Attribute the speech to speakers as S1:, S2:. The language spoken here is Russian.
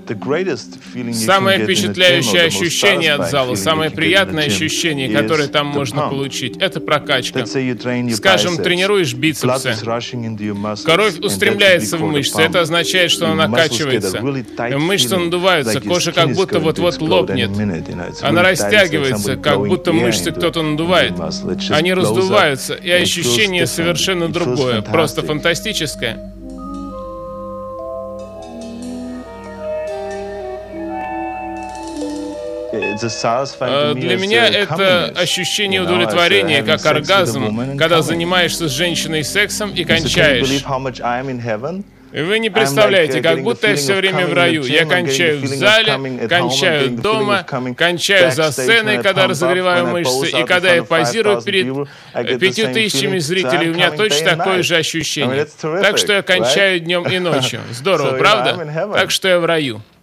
S1: Самое впечатляющее ощущение от зала, самое приятное ощущение, которое там можно получить, это прокачка. Скажем, тренируешь бицепсы. Кровь устремляется в мышцы, это означает, что она накачивается. Мышцы надуваются, кожа как будто вот-вот лопнет. Она растягивается, как будто мышцы кто-то надувает. Они раздуваются, и ощущение совершенно другое, просто фантастическое. Для меня это ощущение удовлетворения, как оргазм, когда занимаешься с женщиной сексом и кончаешь. Вы не представляете, как будто я все время в раю. Я кончаю в зале, кончаю дома, кончаю за сценой, когда разогреваю мышцы, и когда я позирую перед 5000 зрителей, у меня точно такое же ощущение. Так что я кончаю днем и ночью. Здорово, правда? Так что я в раю.